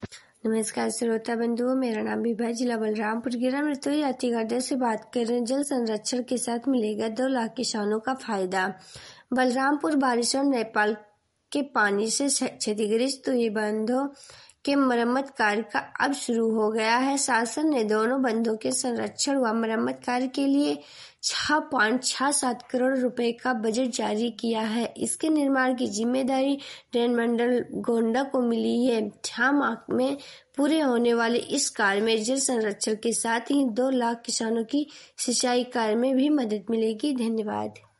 नमस्कार श्रोता बंधुओं, मेरा नाम विभा, जिला बलरामपुर। गिरा मृत्यु यात्री गर्दर से बात कर रहे हैं। जल संरक्षण के साथ मिलेगा 2 लाख किसानों का फायदा। बलरामपुर बारिश और नेपाल के पानी से क्षतिग्रस्त हुए बांधों के मरम्मत कार्य का अब शुरू हो गया है। शासन ने दोनों बांधों के संरक्षण व मरम्मत कार्य के लिए 6.67 करोड़ रुपए का बजट जारी किया है। इसके निर्माण की जिम्मेदारी रेल मंडल गोंडा को मिली है। 6 माह में पूरे होने वाले इस कार्य में जल संरक्षण के साथ ही 2 लाख किसानों की सिंचाई कार्य में भी मदद मिलेगी। धन्यवाद।